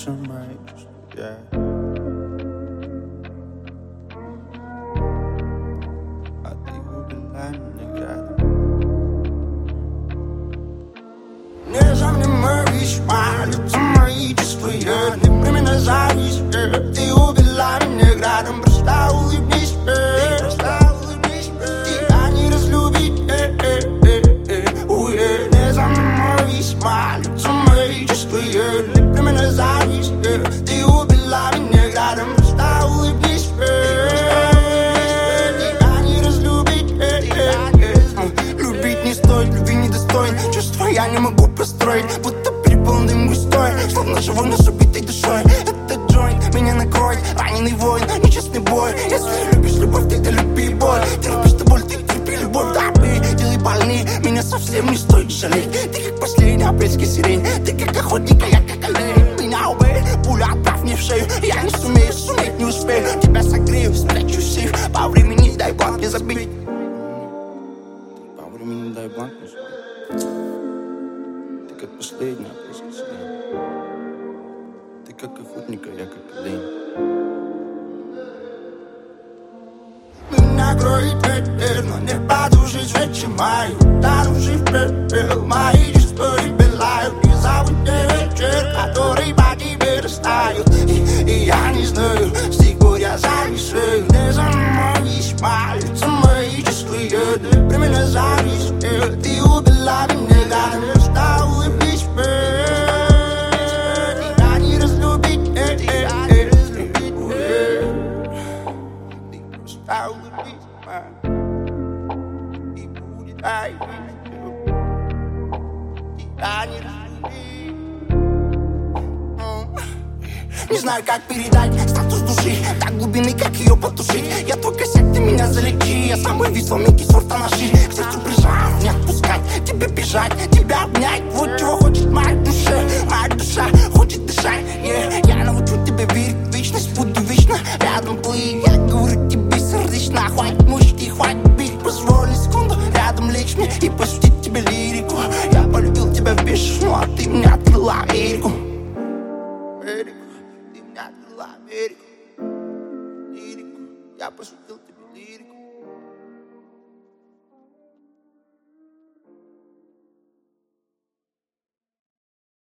сама я. А ты убила меня рядом. Не замнимаешь палец мои чувства, не прими на зависть. Ты убила меня градом, просто улыбнись, тебя не разлюбить. Не замнимаешь палец мои чувства, не прими на зависть. Ты убила меня градом, просто улыбнись, тебя не разлюбить. Любить не стоит, любви недостоин. Чувства я не могу простроить, будто переполнен дым густой, словно живой, но с убитой душой. Этот джойнт меня накроет, раненый воин, нечестный бой. Если любишь любовь, ты люби боль. Ты любишь ты боль, ты терпи любовь. Да, ты делай больней, меня совсем не стоит жалеть. Ты как последняя апрельская сирень, ты как охотник, а я как олень. Меня убей, пуля отправь мне в шею. Я не сумею, суметь не успею. Тебя согрею, спрячу сейф. По времени дай бланк не забить. По времени дай бланк не забить. Ты как последняя апрельская сирень. Ты как охотник, а я как олень. Меня кроет ветер, но не подушить свечи мои. Ударивший в пепел, мои чувства пылают. И зовут мне вечер, который по тебе растает. И я не знаю, с тех пор я зависаю. Не занимаюсь пальцем, мои чувства не прими на зависть. Ты убила меня, гадом, я стал улыбнись. Тебя не разлюбить, I would be mine. И будет не знаю, как передать статус души до глубины, как ее потушить. Я твой косяк, ты меня залечи. Я самый весоменький сорта ножи. К сердцу прижать, не отпускать. Тебе бежать, тебя обнять. Вот чего хочет моя душа. Моя душа хочет дышать, Я научу тебя верить в вечность. Буду вечно рядом плыть. Я говорю тебе сердечно. Хватит мучить, хватит бить. Позволь секунду рядом лечь мне и пустить тебе лирику. Я полюбил тебя в бешеную, а ты мне открыла Америку. Америку, ты мне открыла Америку. Лирику, я пошутил.